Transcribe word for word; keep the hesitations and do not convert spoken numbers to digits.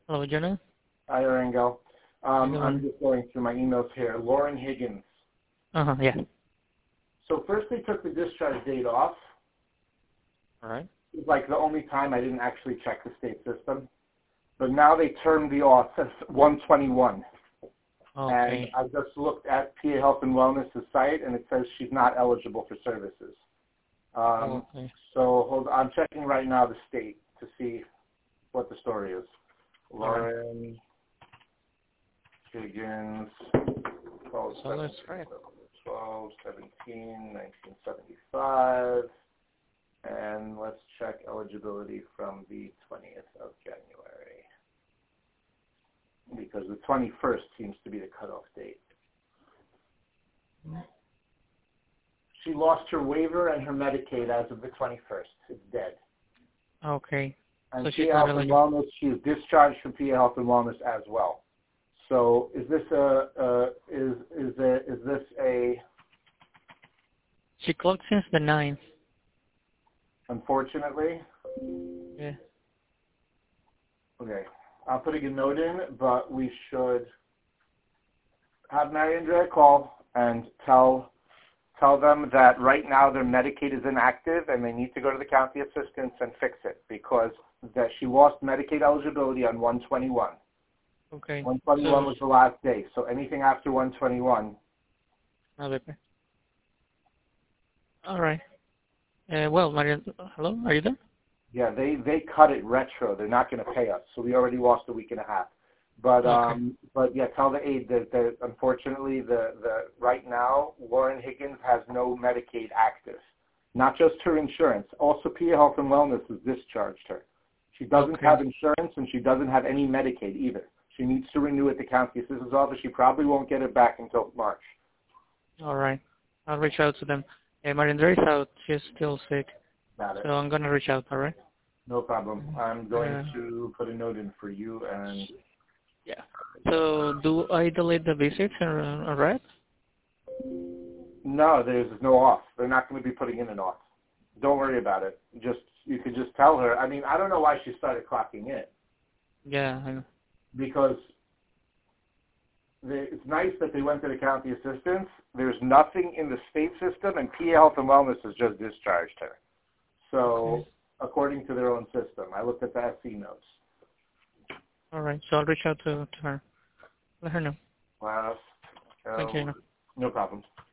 Hello, Jonah. Hi, Erangel. Um, Good I'm morning. just going through my emails here. Lauren Higgins. Uh-huh, yeah. So first they took the discharge date off. All right. It was like the only time I didn't actually check the state system. But now they turned the off as one twenty-one. And Okay. I just looked at P A Health and Wellness' site, and it says she's not eligible for services. Um, Okay. so hold on. I'm checking right now the state to see what the story is. All right. Lauren Higgins, twelve, So let's try it. twelve, seventeen, nineteen seventy-five, and let's check eligibility from the twentieth of January, because the twenty-first seems to be the cutoff date. She lost her waiver and her Medicaid as of the twenty-first. It's dead. Okay. And So P she's A not Health and eligible. Wellness, she is discharged from P A Health and Wellness as well. So is this a, uh, is, is, a, is this a, She clocked since the ninth. unfortunately, Yeah. okay, I'm putting a note in, but we should have Mary Andrea call and tell tell them that right now their Medicaid is inactive and they need to go to the county assistants and fix it, because that she lost Medicaid eligibility on one twenty-one. Okay. one twenty-one So, was the last day, so anything after one twenty-one. okay. All right. Uh, well, Maria, hello, are you there? Yeah, they, they cut it retro. They're not going to pay us, so we already lost a week and a half. But Okay. um, but yeah, tell the aide that, that unfortunately the, the right now Lauren Higgins has no Medicaid active, not just her insurance. Also, P A Health and Wellness has discharged her. She doesn't Okay. have insurance and she doesn't have any Medicaid either. She needs to renew at the county assistant's office. She probably won't get it back until March. All right. I'll reach out to them. Uh, Maria is out. She's still sick. Got it. So I'm going to reach out, all right? No problem. I'm going Uh, to put a note in for you and. yeah. So do I delete the visits, or, all right? No, there's no off. They're not going to be putting in an off. Don't worry about it. Just you could just tell her. I mean, I don't know why she started clocking in, Yeah, I know. because the, it's nice that they went to the county assistants. There's nothing in the state system, and P A Health and Wellness has just discharged her. So, Okay. according to their own system, I looked at the S C notes. All right. So I'll reach out to, to her. Let her know. Wow. Thank you. Um, no problem.